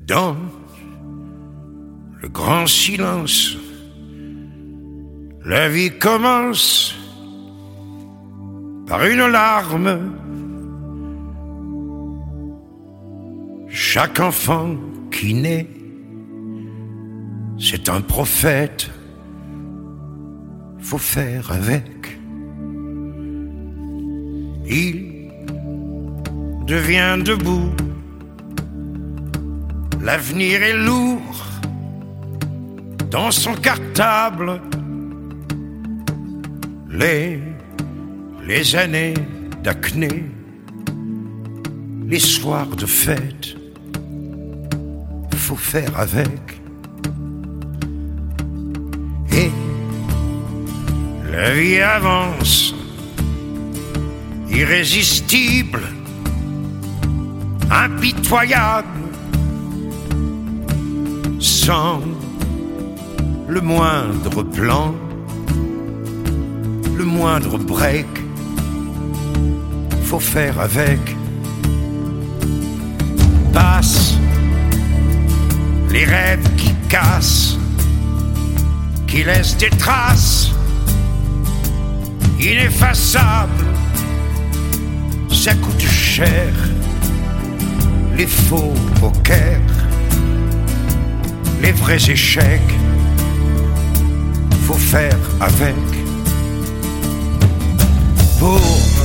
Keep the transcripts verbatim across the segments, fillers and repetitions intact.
Dans le grand silence, la vie commence par une larme. Chaque enfant qui naît, c'est un prophète, faut faire avec. Il devient debout, l'avenir est lourd dans son cartable. Les, les années d'acné, les soirs de fête, faut faire avec. Et la vie avance, irrésistible, impitoyable, sans le moindre plan, le moindre break, faut faire avec. Passent les rêves qui cassent, qui laissent des traces ineffaçables. Ça coûte cher, les faux pokers, les vrais échecs, faut faire avec. Pour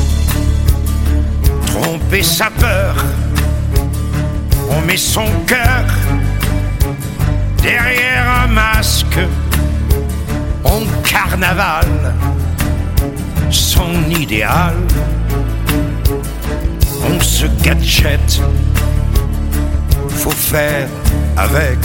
tromper sa peur, on met son cœur derrière un masque, on carnavale son idéal, on se gadget, faut faire avec.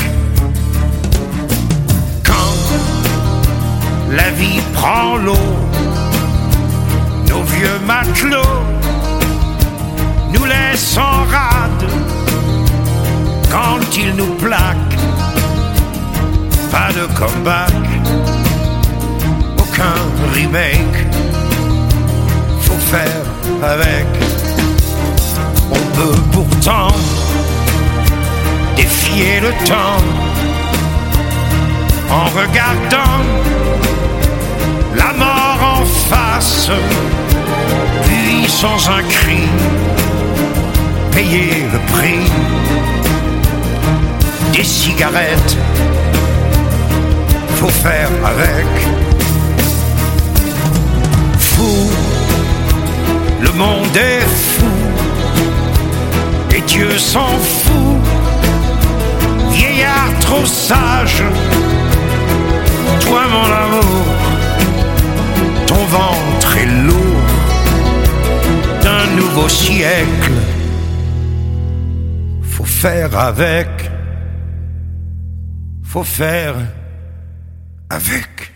Quand la vie prend l'eau, nos vieux matelots nous laissent en rade. Quand ils nous plaquent, pas de comeback, aucun remake, faut faire avec. On peut pourtant défier le temps en regardant la mort en face, puis sans un cri payer le prix des cigarettes, faut faire avec. Fou, le monde est fou, et Dieu s'en fout. Vieillard trop sage, toi mon amour, ton ventre est lourd d'un nouveau siècle, faut faire avec. Faut faire avec.